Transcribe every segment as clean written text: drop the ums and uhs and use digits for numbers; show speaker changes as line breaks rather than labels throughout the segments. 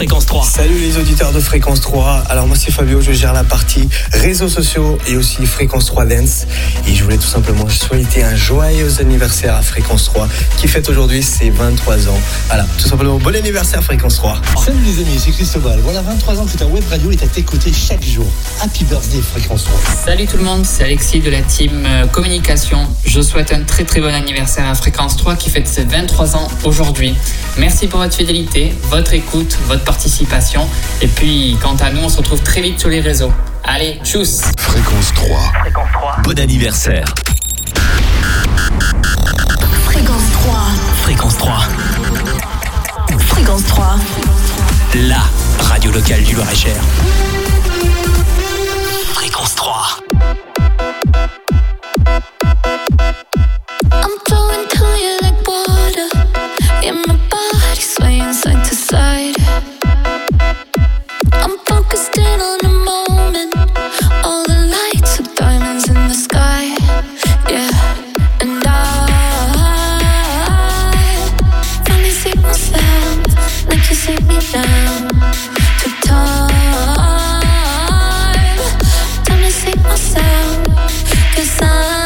Fréquence 3.
Salut les auditeurs de Fréquence 3. Alors moi c'est Fabio, je gère la partie réseaux sociaux et aussi Fréquence 3 Dance. Et je voulais tout simplement souhaiter un joyeux anniversaire à Fréquence 3 qui fête aujourd'hui ses 23 ans. Voilà, tout simplement bon anniversaire Fréquence 3.
Salut les amis, c'est Cristobal. Voilà 23 ans que c'est un web radio, il est à tes côtés chaque jour. Happy birthday Fréquence 3.
Salut tout le monde, c'est Alexis de la team communication. Je souhaite un très très bon anniversaire à Fréquence 3 qui fête ses 23 ans aujourd'hui. Merci pour votre fidélité, votre écoute, votre participation. Et puis, quant à nous, on se retrouve très vite sur les réseaux. Allez, tchuss.
Fréquence 3.
Fréquence 3. Bon anniversaire.
Fréquence 3.
Fréquence 3.
Fréquence 3.
La radio locale du Loir-et-Cher. Fréquence 3.
I'm flowing to you like water. Yeah, my body swaying side to side. I'm focused in on the moment. All the lights are diamonds in the sky. Yeah, and I finally see myself. Like you see me down to time. Time to see myself. 'Cause I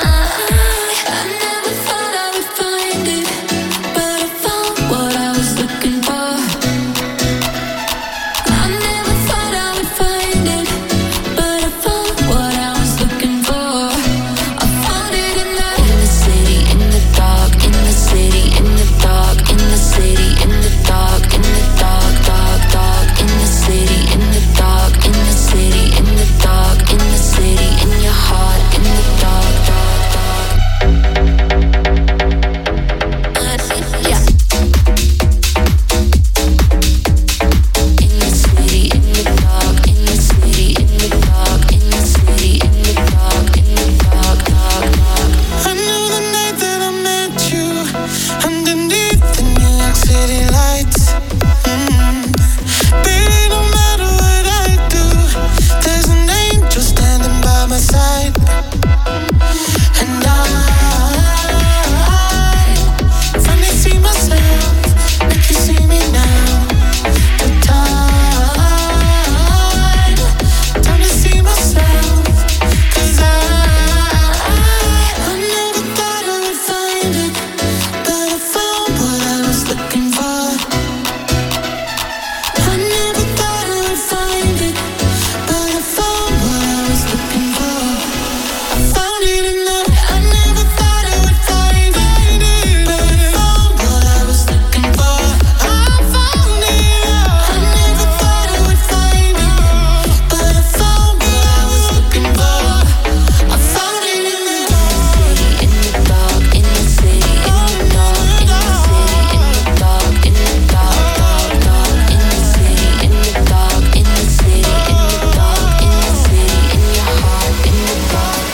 never thought I would find it, but I found what I was looking for. I never thought I would find it, but I found what I was looking for. I found it in the city, in the dark, in the city, in the dark, in the city, in the dark, in the dark, dark, dark, in the city, in the dark, in the city, in the dark, in the city, in your heart, in the dark, dark, dark. Yeah. In the city, in the dark, in the city, in the dark, in the city, in the dark, in the dark, dark, dark.
I knew the night that I met you underneath the New York City lights. Baby, no matter what I do, there's an angel standing by my side. And I finally see myself, like you see me now. The time to see myself. 'Cause I never thought I would find it, but I found what I was looking for. I never thought I would find it, but I found what I was looking for. I found it in the. I never thought I would find it, but I found what I was looking for. I found it. I never thought I would find it, but I found what I was looking for. I found it in the
In the dark, in the city, in the dark, in the city, in the dark, in the dark, dark, dark, in the city, in the dark, in the city, in the dark, in the city, in your heart, in the dark,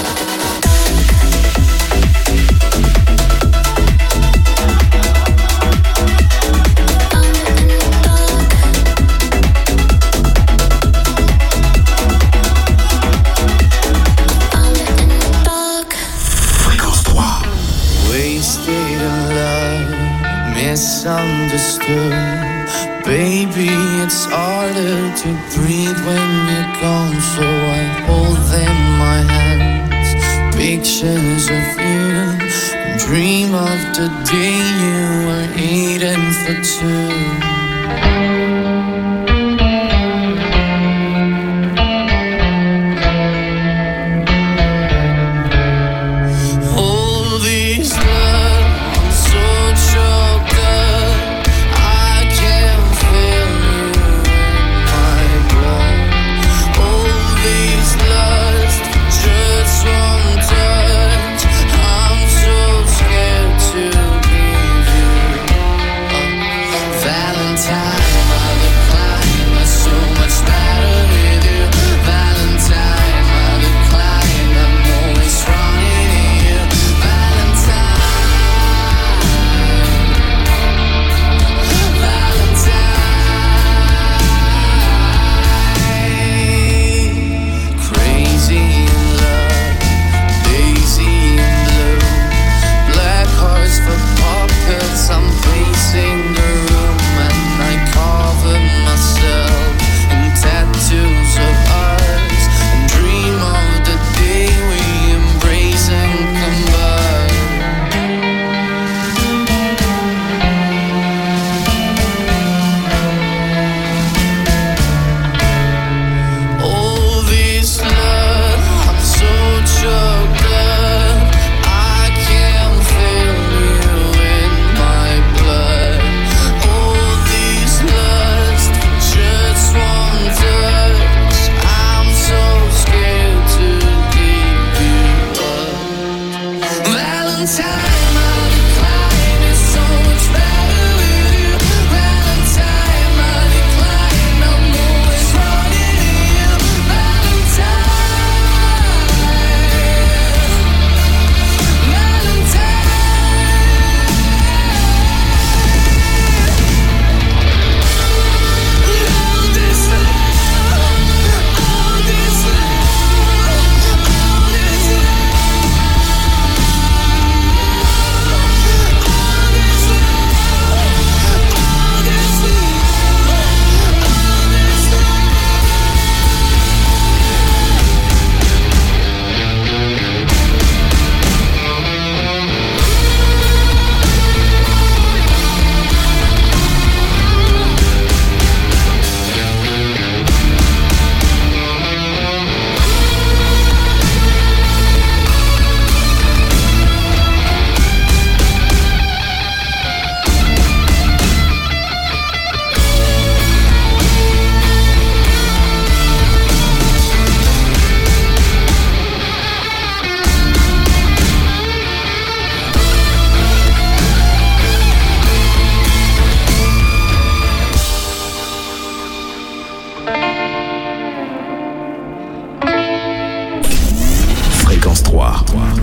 Fréquence 3.
wasted in love, misunderstood. Baby, it's harder to breathe when you're gone, so I hold in my hands pictures of you. Dream of the day you were eating for two. All these love, I'm so choked up. I can't feel you in my blood. All these lust, just one touch. I'm so scared to leave you.
3.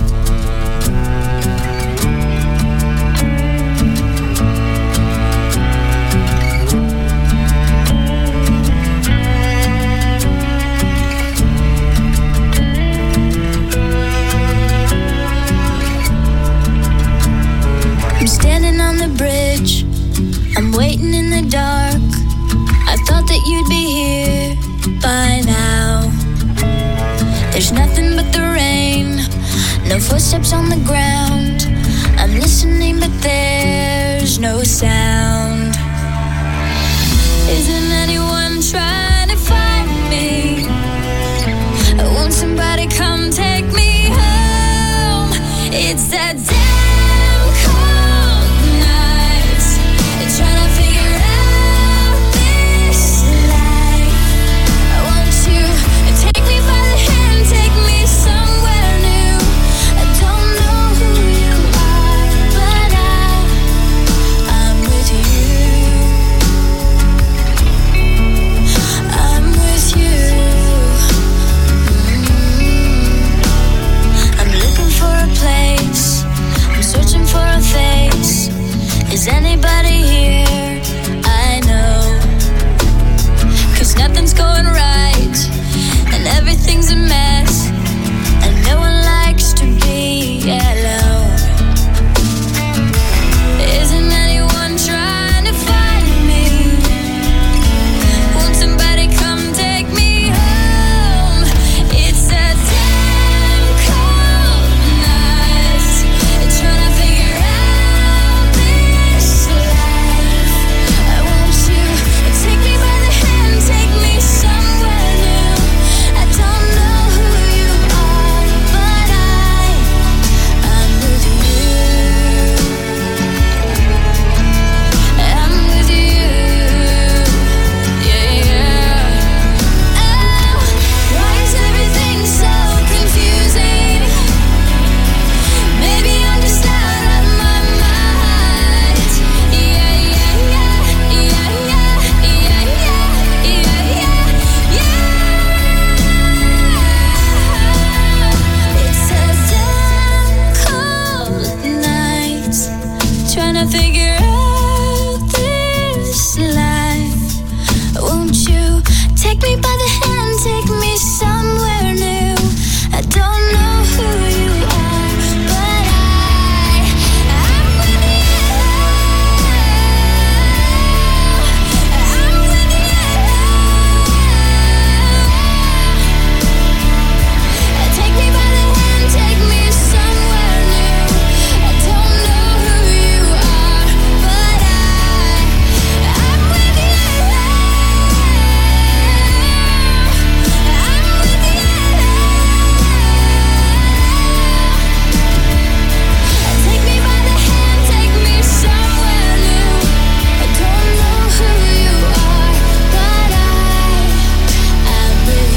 I'm standing on the bridge, I'm waiting in the dark. I thought that you'd be here by now. There's nothing but the rain, no footsteps on the ground. I'm listening but there's no sound. Isn't anyone trying to find me? Won't somebody come take me home? It's that damn cold night, trying to figure out this life. Won't you take me by the hand, take me somewhere new? I don't know who you are, but I'm with you. I'm with you. I'm looking for a place, I'm searching for a face. Is anybody here? I know, 'cause nothing's going right and everything's a mess, and no one likes to be alone. Isn't anyone trying to find me? Won't somebody come take me home? It's a damn cold night, trying to figure out this life. Won't you take me by the hand, take me somewhere new? I don't know who you are, but I'm with you. I'm with you. Yeah, yeah. Oh, why is everything so confusing? Maybe I'm just out of my mind. Yeah, yeah, yeah, yeah, yeah, yeah, yeah, yeah, yeah. It's a damn cold night, trying to figure out this life. Won't you take me by the hand, take me somewhere new? I don't know who you are, but I'm with you. I'm with you. Take me by the hand, take me somewhere new. I don't know who you are, but I'm with you. I'm with you. Take me by the hand, take me somewhere new. I don't know who you are, but I'm with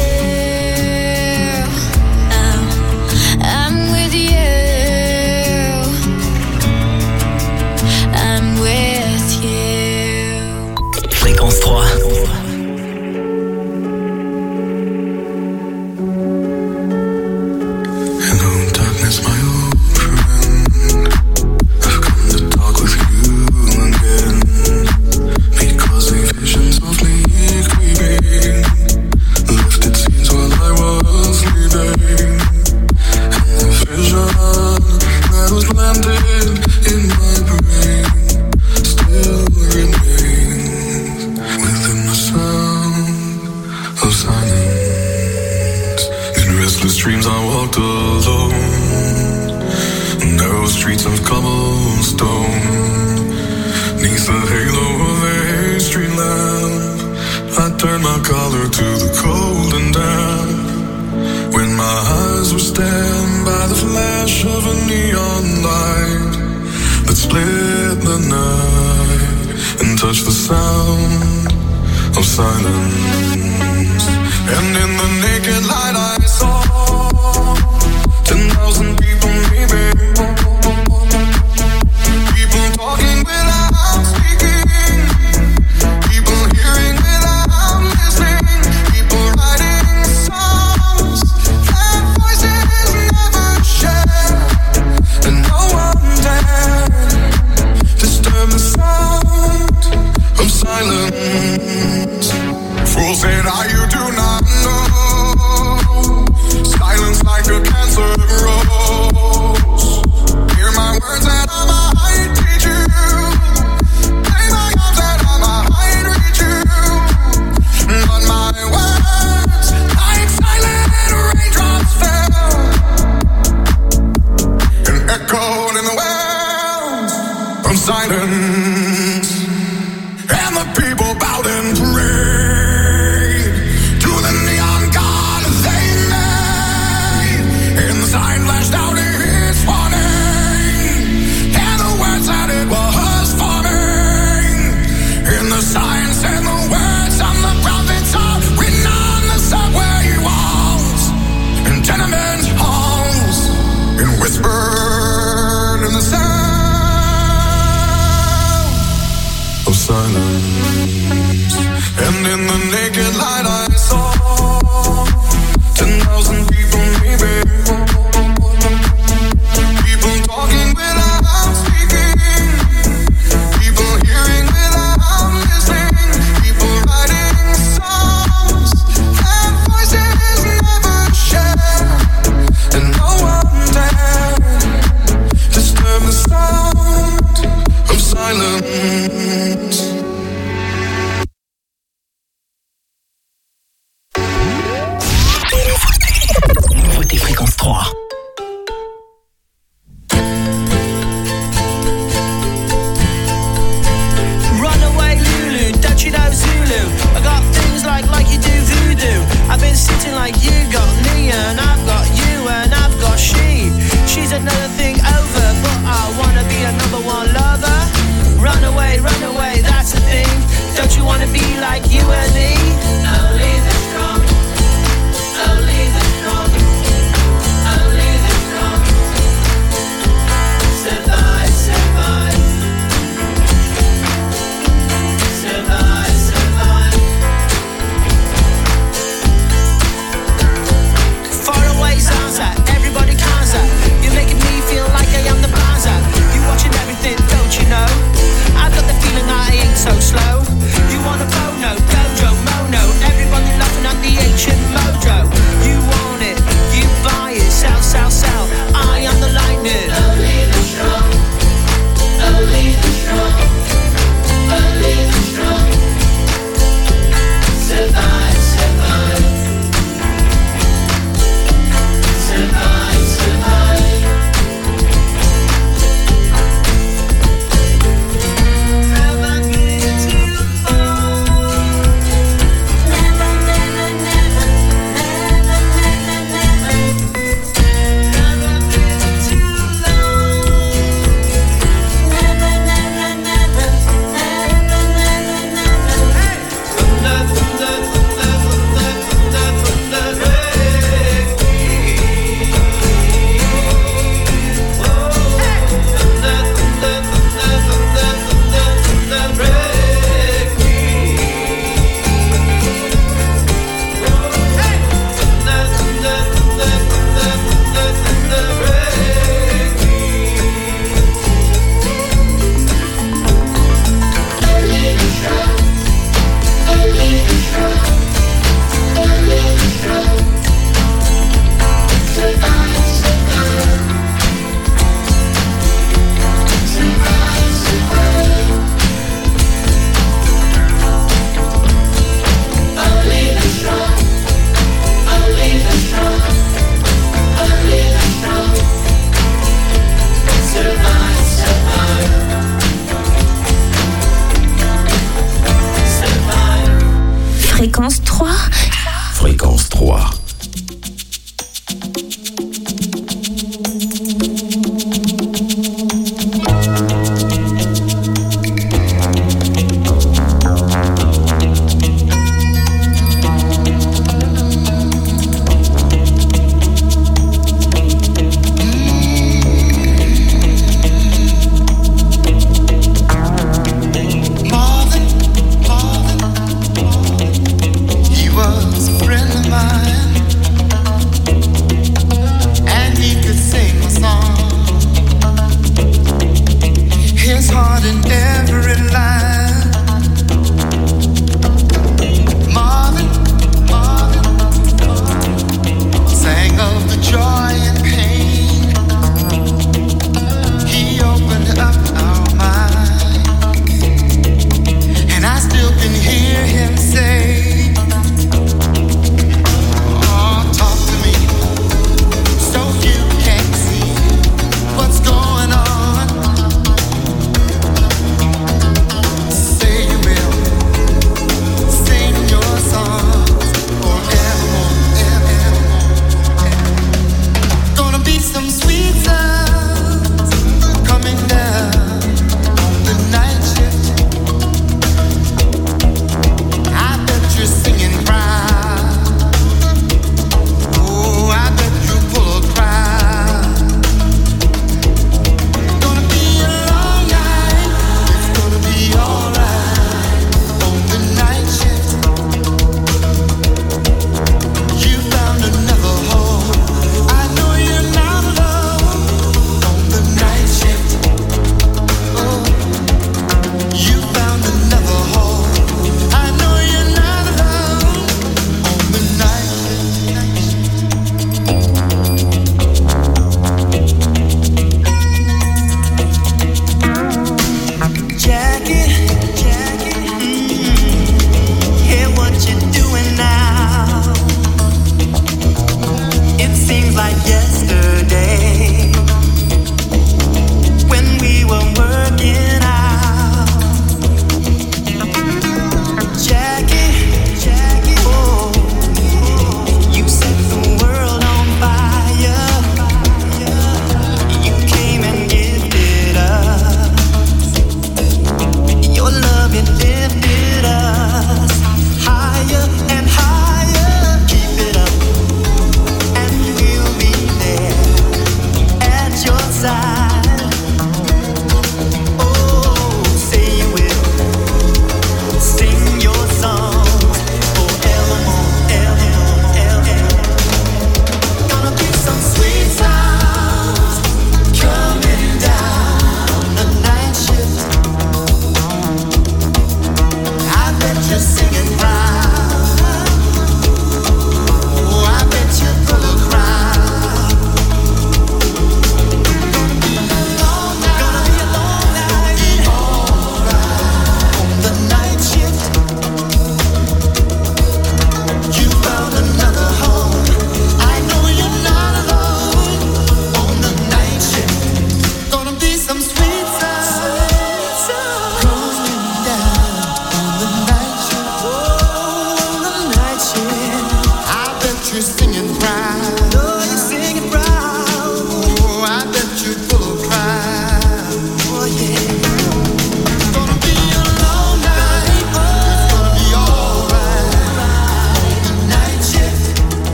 you. I'm with you. I'm with you.
Fréquence 3.
Hello, darkness, my old friend. I've come to talk with you again, because a vision softly creeping lifted scenes while I was sleeping, and the vision that was planted in my brain still remains within the sound of silence. In restless dreams I walked alone, narrow streets of cobblestone, neath the halo of a street lamp. I turned my collar to the cold and damp, when my eyes were stabbed by the flash of a neon light that split the night and touched the sound of silence. And in the naked light I saw 10,000 people, maybe. People talking without speaking, people hearing without listening, people writing songs that voices never and you do not know. Silence like a cancer rose. Hear my words and I might teach you. Lay my arms and I might reach you. But my words, like silent raindrops, fell and echoed in the wells of silence. And the people bowed and prayed to the neon god they made. And the sign flashed out its warning, and the words that it was forming. And the sign said the words on the prophets are written on the subway walls and tenement halls, and whispered in the sound of silence. And in the naked light I saw 10,000 people, maybe. People talking without speaking. People hearing without listening. People writing songs that voices never share. And no one dared disturb the sound of silence.
Nouveauté Fréquence 3.
Runaway Lulu, don't you know Zulu? I got things like you do voodoo. I've been sitting like you got me, and I've got you, and I've got she. She's another thing over, but I wanna be a number one lover. Runaway, that's the thing. Don't you wanna be like you and me? Only the strong, only the strong, only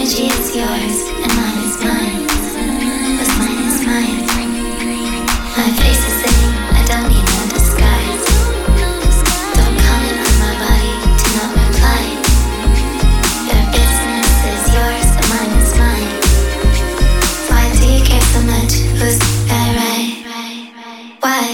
energy is yours and mine is mine. What's mine is mine. My face is saying I don't need no disguise. Don't comment on my body, do not reply. Your business is yours and mine is mine. Why do you care so much? Who's that right? Why?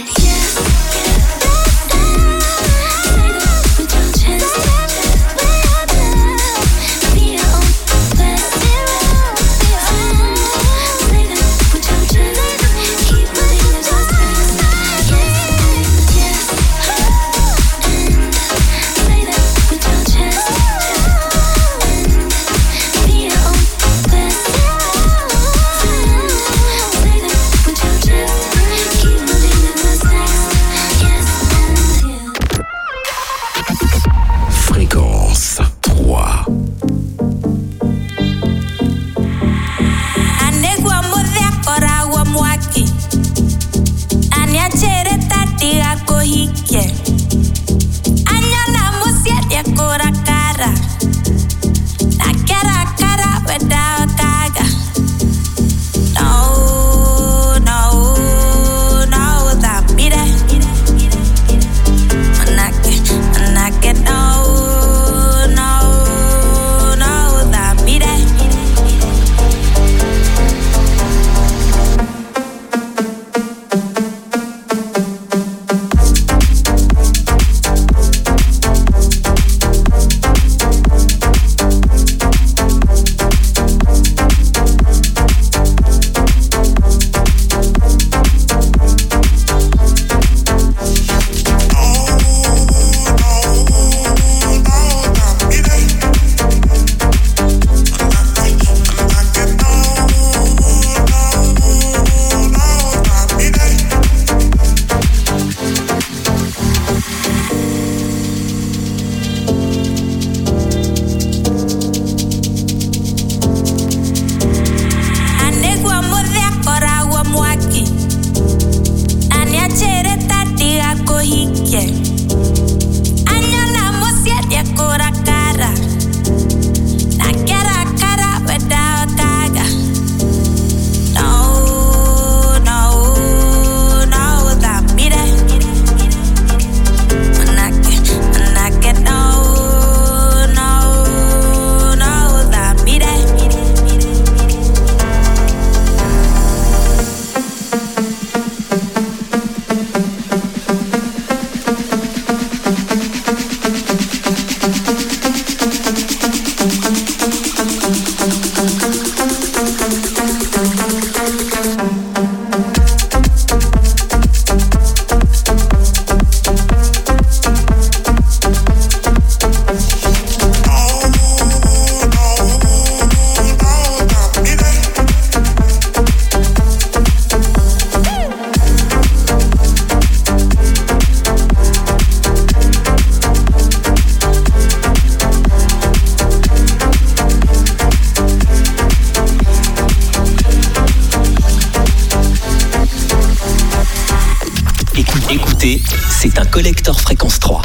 Fréquence 3.
Anegwa mudhia kora wa mwaki Aniachere tatiga kohike Anyana musia kora kara Nakera kara weda kaga No, no, no, that mire Manake, no, no, no, that mire Anegwa mudhia kora wa mwaki Aniachere tatiga kohike Anyana musia kora kara Nakera kara weda kaga No, no, no, that mire Manake, no, no, no, that mire
Écoutez, c'est un collector Fréquence 3.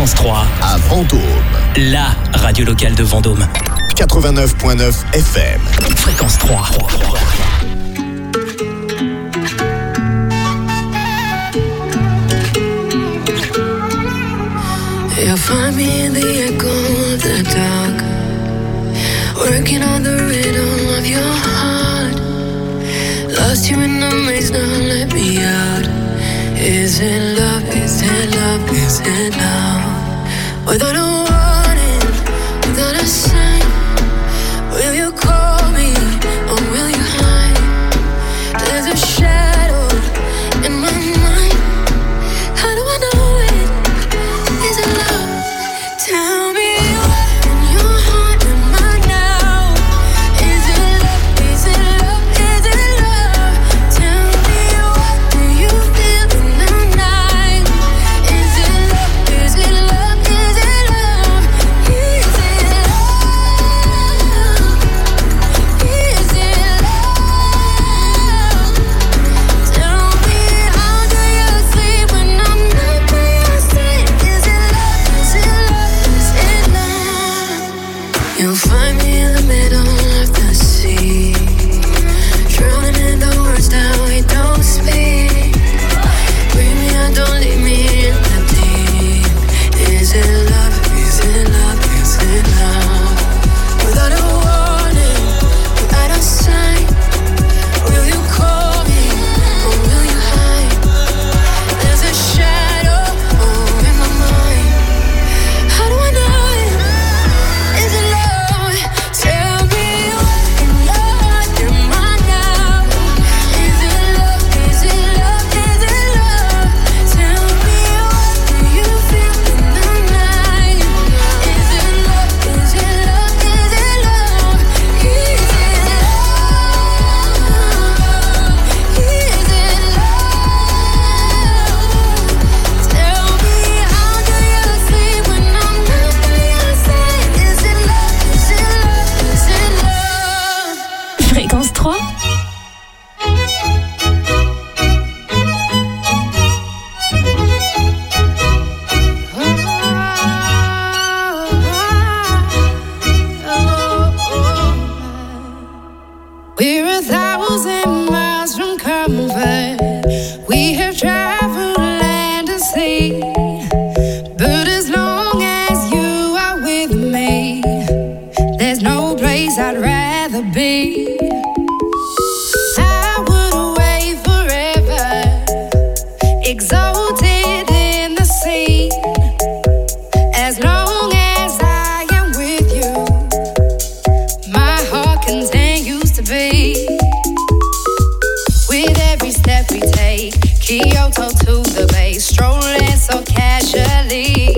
Fréquence 3
à Vendôme.
La radio locale de Vendôme.
89.9 FM.
Fréquence 3.
You'll find me in the echo of the dark, working on the rhythm of your heart. Lost you in the maze, now let me out. Is it love, is it love, is it love? Without a warning, without a sign, will you call me or will you hide? There's a shadow in my mind. How do I know it? Is it love? Tell me what in your heart am I now? Is it love? Is it love? Is it love? Tell me what do you feel in the night? Is it love? Is it love? Is it love? Is it love? Is it love? Tell me how do you sleep when I'm not by your side? Is it love? Is it love? Is it love? You'll find me in the middle of the sea, drowning in the words that we don't speak. Bring me out, don't leave me in the deep. Is it love? Is it love? Is it love? Without a warning, without a sign, will you call me or will you hide? There's a shadow in my mind. How do I know it? Is it love? Tell me what in your heart am I now? Is it love? Is it love? Is it love? Tell me what do you feel in the night? Is it love? Is it love? Is it love? Is it love? Is it love? Tell me how do you sleep when I'm not by your side? Is it love? Is it love? Is it love?
Fréquence 3.
We're 1,000 miles from comfort. We have traveled land and sea, but as long as you are with me, there's no place I'd rather be. I would away forever, exalted in the sea. As long as I am with you, my heart continues to beat. With every step we take, Kyoto to the bay, strolling so casually.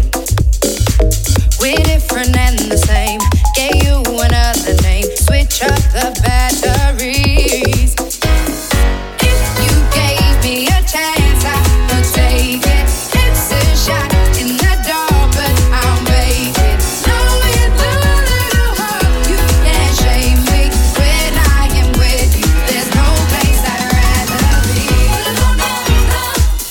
We're different and the same, gave you another name, switch up the batteries. If you gave me a chance, I would take it. It's a shot in the dark, but I'll make it. Know with a little hope, you can't shame me. When I am with you, there's no place I'd rather be.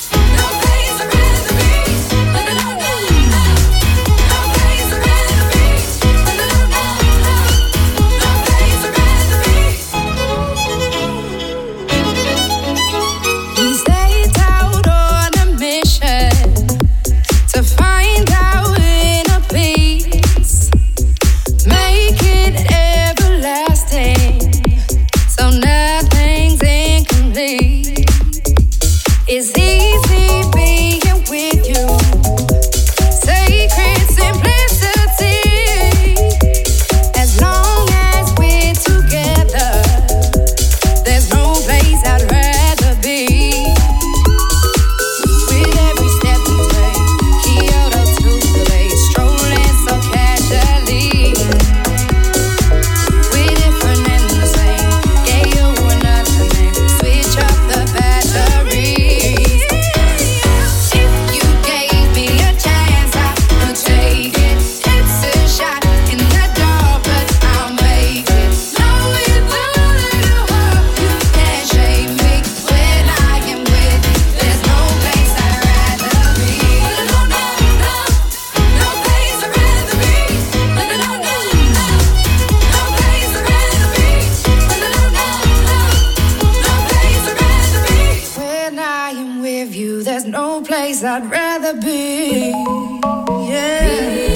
no place I'd rather be. Yeah.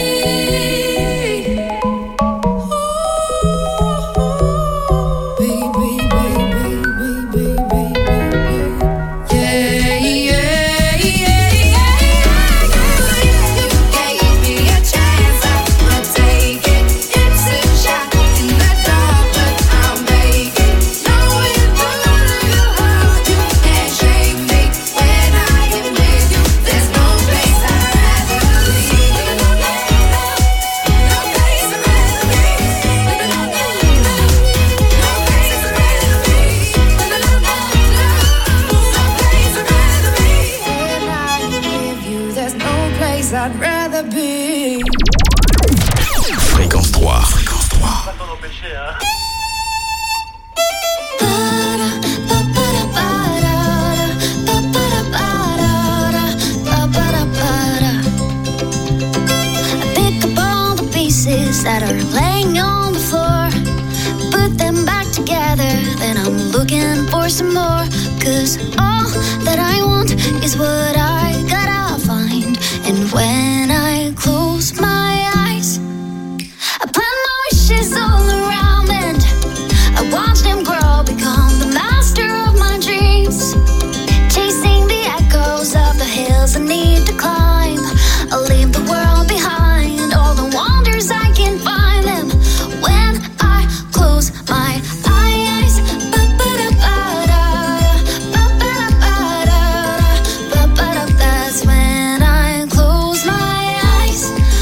I'd rather be.
Fréquence 3. Fréquence 3.
I pick up all the pieces that are laying on the floor, put them back together, then I'm looking for some more. 'Cause all that I want is what I gotta find. And when I close my eyes, I plant my wishes all around and I watch them grow, become the master of my dreams, chasing the echoes of the hills I need to climb. I'll leave the world behind, all the wonders I can find them when I close my eyes. That's when I close my eyes.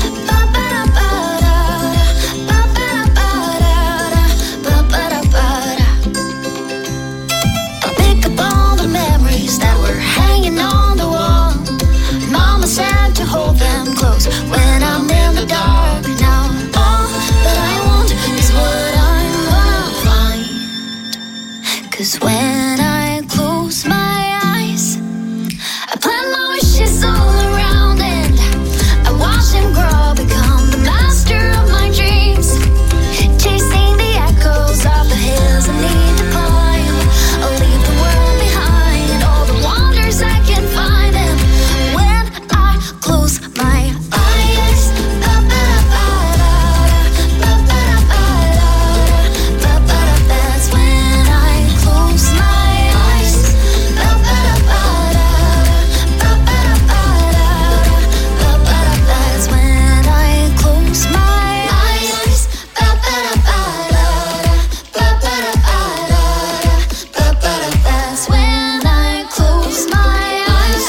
I pick up all the memories that were hanging on the wall. Mama said to hold them close when I'm in the dark. Now all that I want is what I'm gonna find. 'Cause when I close my eyes, I plant my wishes all around and I watch them grow, become the master of my dreams, chasing the echoes of the hills I need to climb. I'll leave the world behind, all the wonders I can find them when I close my eyes. That's when I close my eyes. That's when I close my eyes. That's when I close my eyes.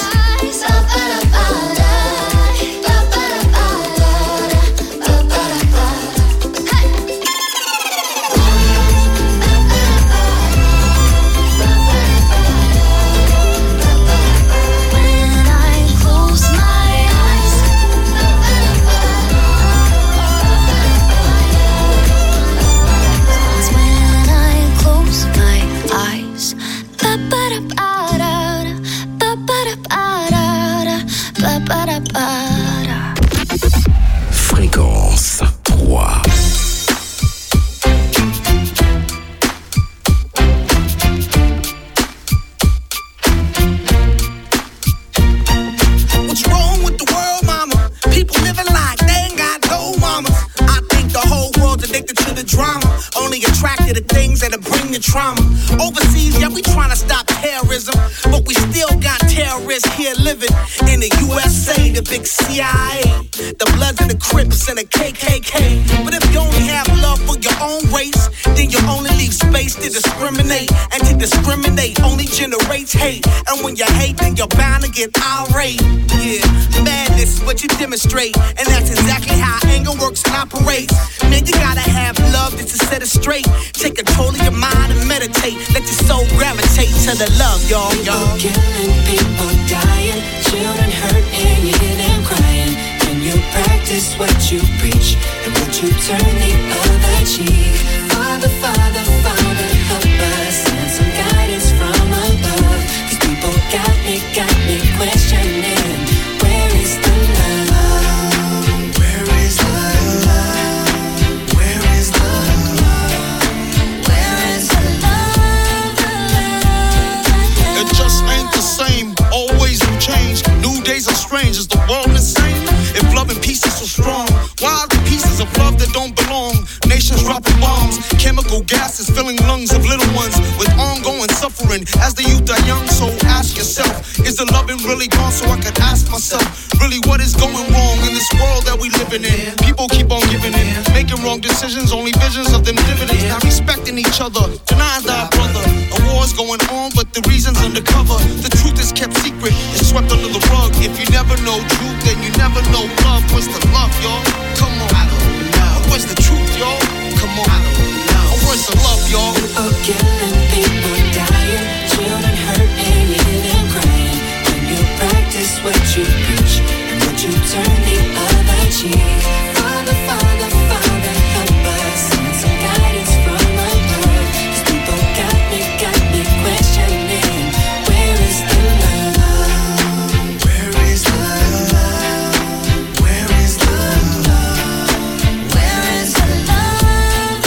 When I close my eyes. That's when I close my eyes.
Fréquence 3.
What's wrong with the world, mama? People living like they ain't got no mamas. I think the whole world's addicted to the drama, only attracted to things that'll bring the trauma. Overseas, yeah, we trying to stop terrorism, but we still got terrorists here living in the USA, the big CIA, the Bloods and the Crips and the KKK. But if you only have love for your own race, then you only leave space to discriminate, and to discriminate only generates hate. And when you hate, then you're bound to get irate. Yeah, madness is what you demonstrate, and that's exactly how anger works and operates. Man, you gotta have love just to set it straight. Take control of your mind and meditate. Let your soul gravitate to the love, y'all.
People killing, people dying, children hurt and you hear them crying. When you practice what you preach, and would you turn the other cheek? Father, Father, Father, help us, send some guidance from above. These people got me questioning, where is the love? Where is the love? Where is the love?
Where is the love?
It just ain't the same, always with dropping bombs. Chemical gases filling lungs of little ones with ongoing suffering as the youth are young. So ask yourself, is the loving really gone? So I could ask myself, really what is going wrong in this world that we living in? People keep on giving in, making wrong decisions, only visions of them dividends. Not respecting each other, denying thy brother. A war's going on, but the reason's undercover. The truth is kept secret, it's swept under the rug. If you never know truth, then you never know love. What's the love, y'all? Come on, I don't know. What's the truth, y'all? Come on, I don't know. Where's the love, y'all?
People killing, people dying, children hurt and you hear them crying. When you practice what you preach, and would you turn the other cheek? Father, Father, Father, help us. Send some guidance from above. 'Cause people got me questioning. Where is the love?
Where is the love? Where is the love?
Where is the love?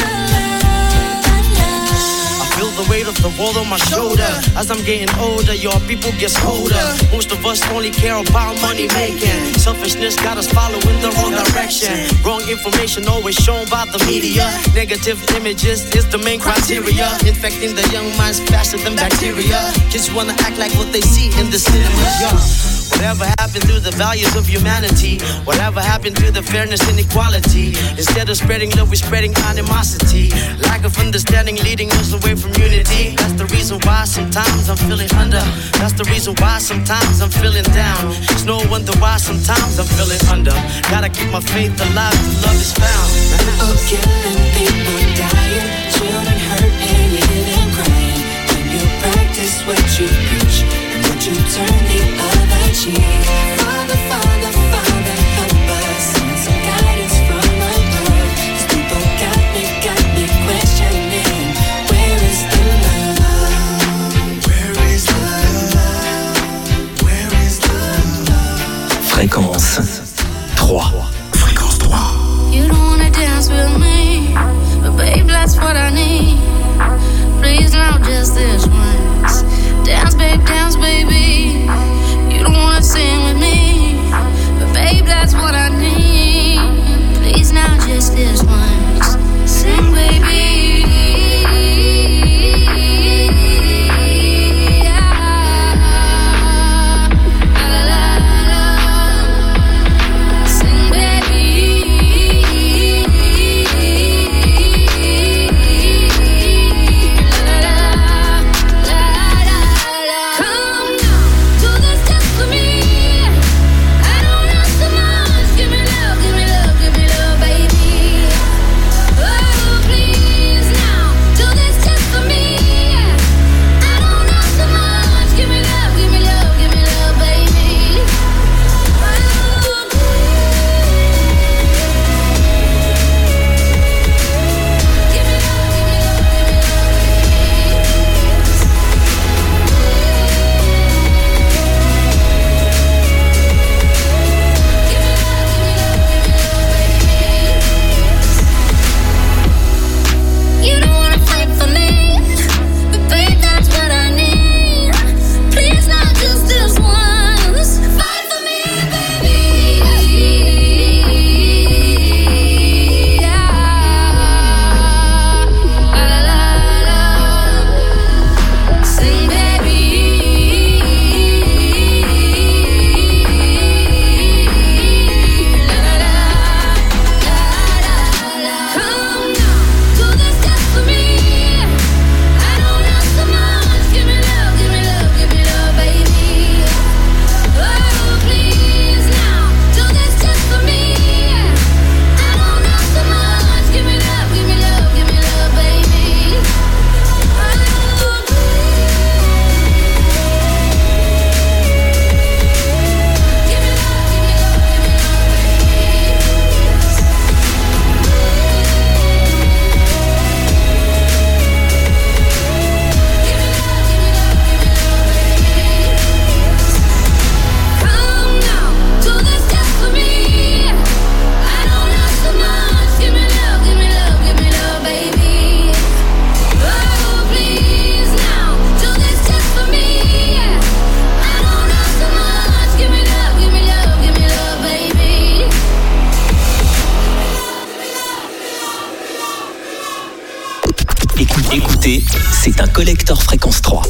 I feel the weight of the world on my shoulder. As I'm getting older, your people get colder. Most of us only care about money making. Selfishness got us following the wrong direction. Wrong information always shown by the media. Negative images is the main criteria. Infecting the young minds faster than bacteria. Kids wanna act like what they see in the cinemas. Yeah. Whatever happened to the values of humanity? Whatever happened to the fairness and equality? Instead of spreading love, we're spreading animosity. Lack of understanding leading us away from unity. That's the reason why sometimes I'm feeling under. That's the reason why sometimes I'm feeling down. It's no wonder why sometimes I'm feeling under. Gotta keep my faith alive till love is found.
People killing, people dying, children hurt and you hear them crying. When you practice what you preach, and would you turn the other cheek? Father, Father, Father, help us. Send some guidance from above. 'Cause people got me questioning. Where is the love?
Where is the love? Where is the love?
Fréquence 3.
Fréquence 3.
You don't wanna dance with me, but babe, that's what I need. Please, not just this once. Dance, baby. You don't wanna sing with me,
c'est un collector fréquence 3.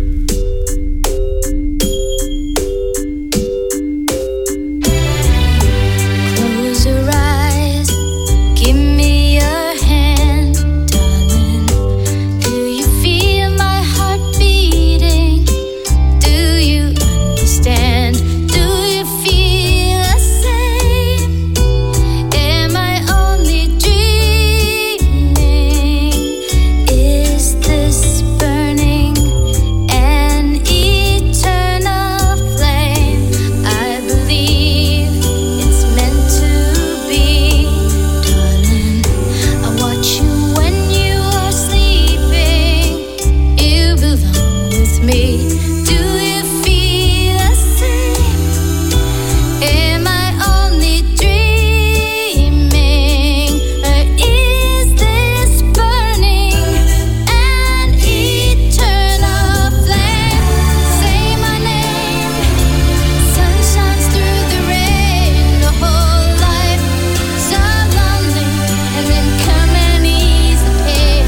Close your eyes, give me your hand, darling. Do you feel my heart beating? Do you understand? Do you feel the same? Am I only dreaming? Is this burning an eternal flame? I believe it's meant to be, darling. I watch you when you are sleeping. You belong with me. Do you feel the same? Am I only dreaming? Or is this burning an eternal flame? Say my name. Sun shines through the rain. The whole life so lonely, and then come and ease the pain.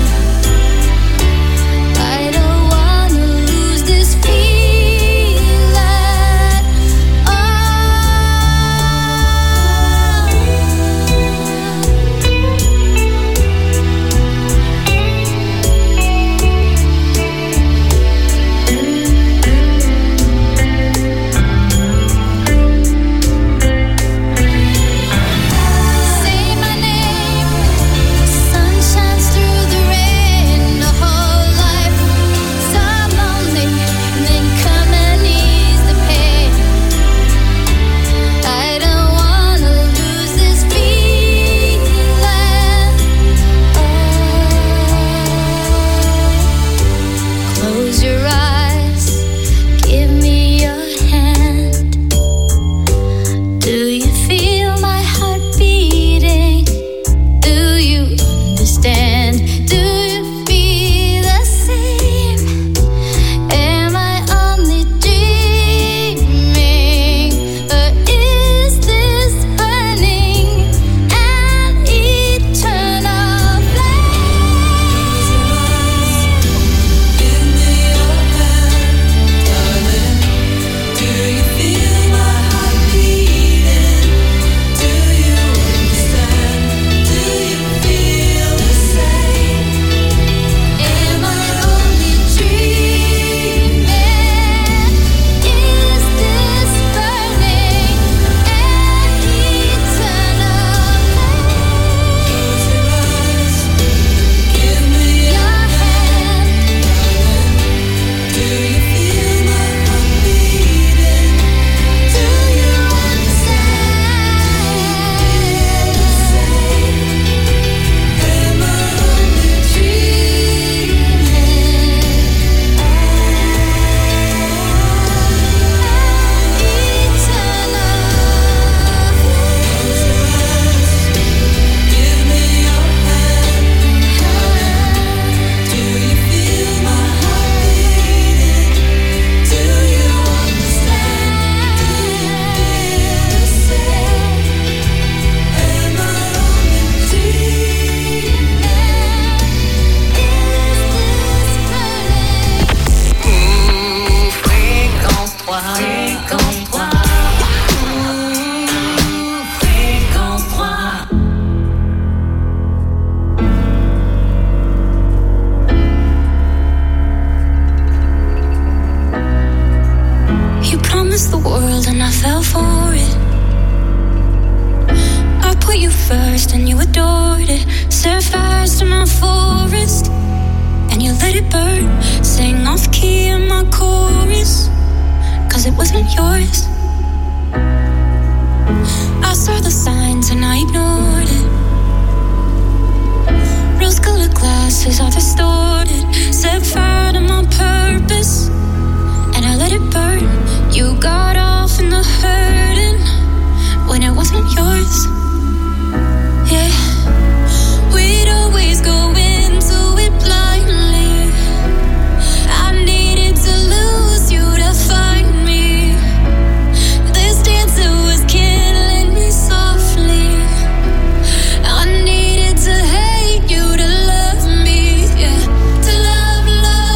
I don't wanna lose this feeling. Oh. Say my name. Sun shines through the rain. The whole life so lonely, and then come and ease the pain. I don't wanna lose this feeling. Close your eyes, give me your hand. Do you feel my heart beating? Do you understand? Do you feel the same? Am I only dreaming? Or is this burning an eternal flame?
Give me your hand, darling. Do you feel my heart beating? Do you understand? Do you feel the same?
Am I only dreaming? Is this burning an eternal flame?
Give me
Your hand.
Do you feel my heart beating? Do you understand? Am I only Give me your hand. Do you feel my heart beating? Do you understand? Do you feel the same? Am I only dreaming?
Fréquence 3. Fréquence 3. Fréquence 3.
You promised the world and I fell for it. I put you first and you adored it. Set fires to my forest and you let it burn. Sang off key in my chorus, 'cause it wasn't yours. I saw the signs and I ignored it. Rose-colored glasses are distorted. Set fire to my purpose and I let it burn. You got off in the hurting when it wasn't yours. Yeah, we'd always go into it blindly. I needed to lose you to find me. This dancer was killing me softly. I needed to hate you to love me, yeah, to love, love.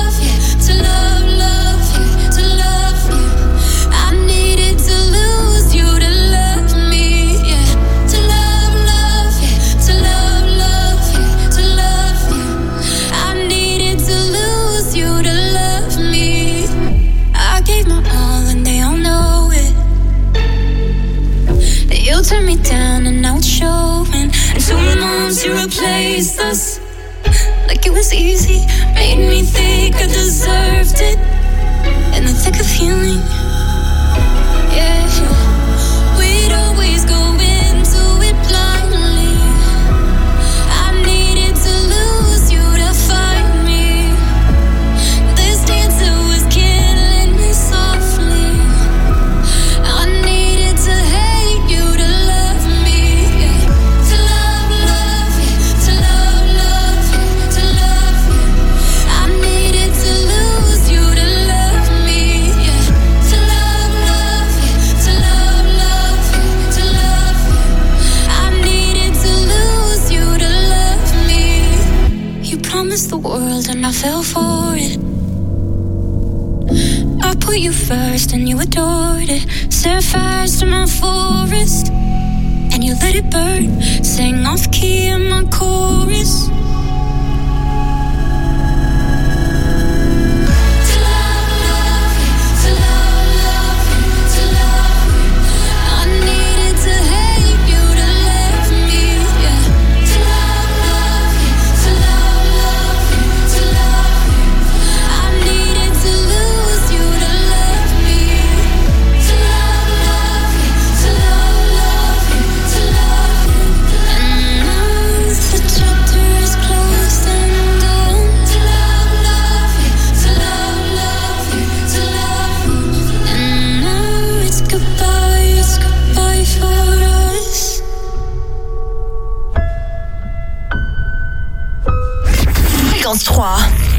put you first and you adored it. Set fires to my forest and you let it burn. Sang off key in my chorus.
Fréquence 3.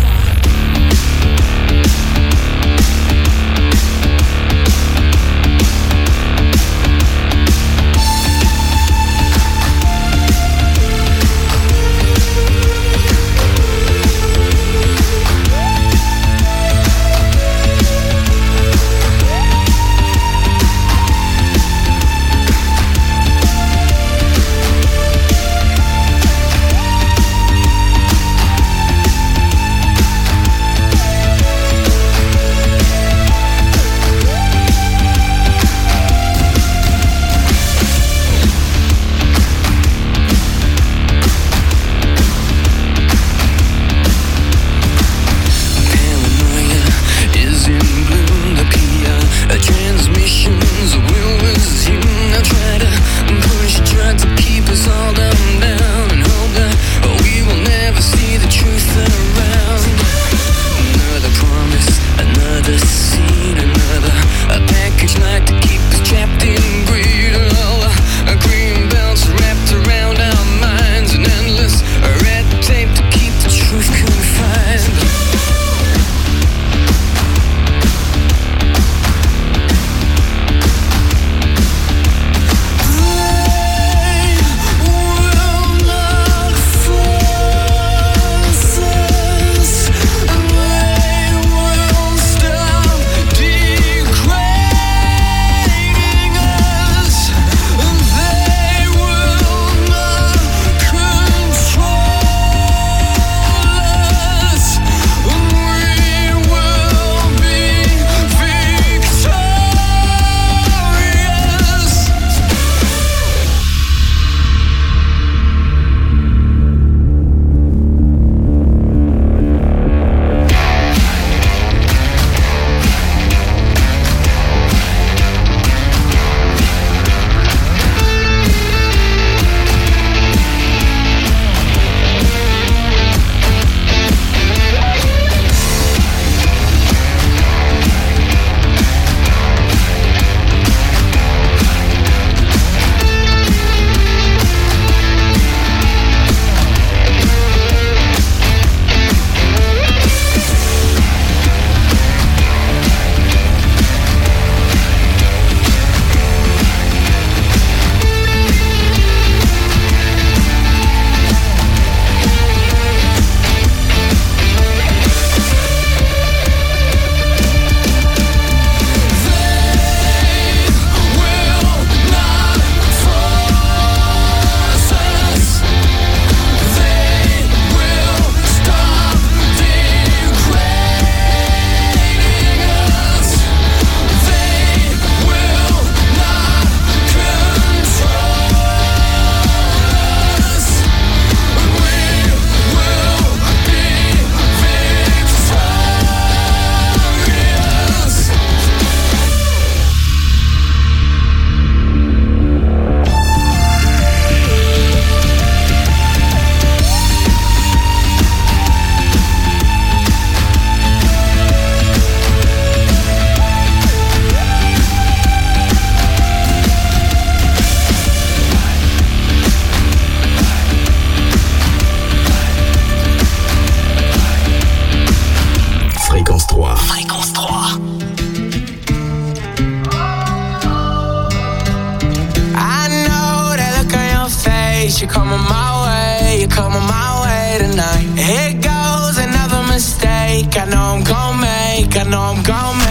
You're coming my way, you're coming my way tonight. Here goes another mistake. I know I'm gonna make tonight.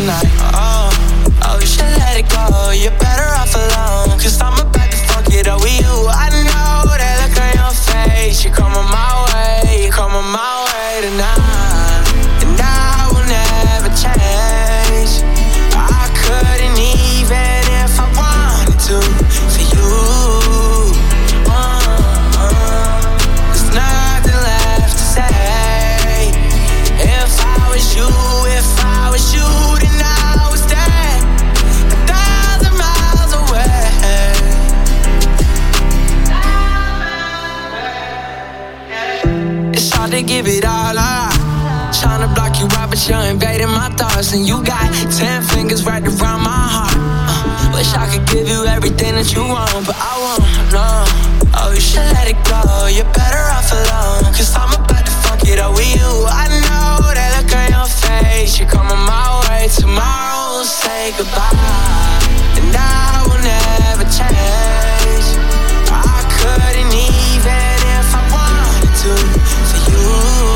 tonight. Oh, you should let it go. You're better off alone. Cause I'm about to fuck it up with you. I know that look on your face. You're coming my way. You're coming my way tonight. And I will never change. I couldn't even if I wanted to for you. There's nothing left to say. If I was you, then I would stay 1,000 miles away. It's hard to give it all up. Tryna block you out, but you're invading my thoughts. And you got 10 fingers right around my heart. Wish I could give you everything that you want, but I won't, no. Oh, you should let it go. You're better off alone. Cause I'm about to fuck it up with you. I know that look on your face. You're coming my way. Tomorrow we'll say goodbye. And I will never change. I couldn't even if I wanted to for you.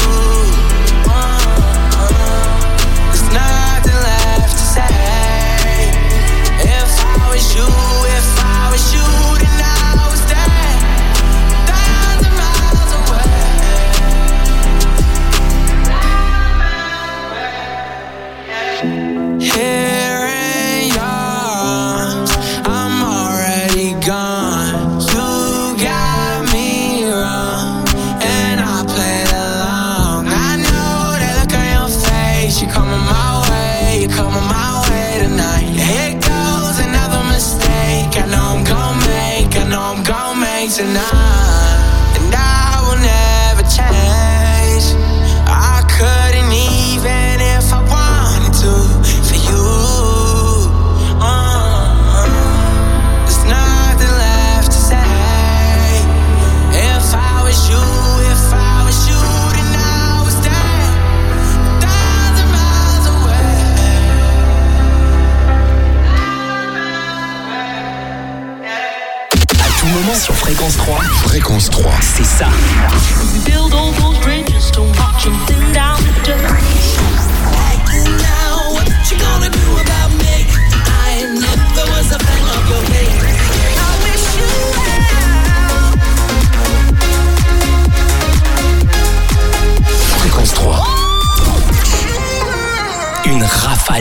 There's nothing left to say. If I was you, then I would stay 1,000 miles away. Here in yours, I'm already gone. You got me wrong, and I played along. I know that look on your face. You're coming my way. You're coming my way tonight. Here goes another mistake. I know I'm gon' make tonight. And I will never change. I couldn't even if I wanted to for you. There's nothing left to say. If I was you, then I would stay 1,000 miles away.
À tout moment sur Fréquence 3.
Fréquence 3.
C'est ça.
Build all those bridges to watch them thin down the dirt.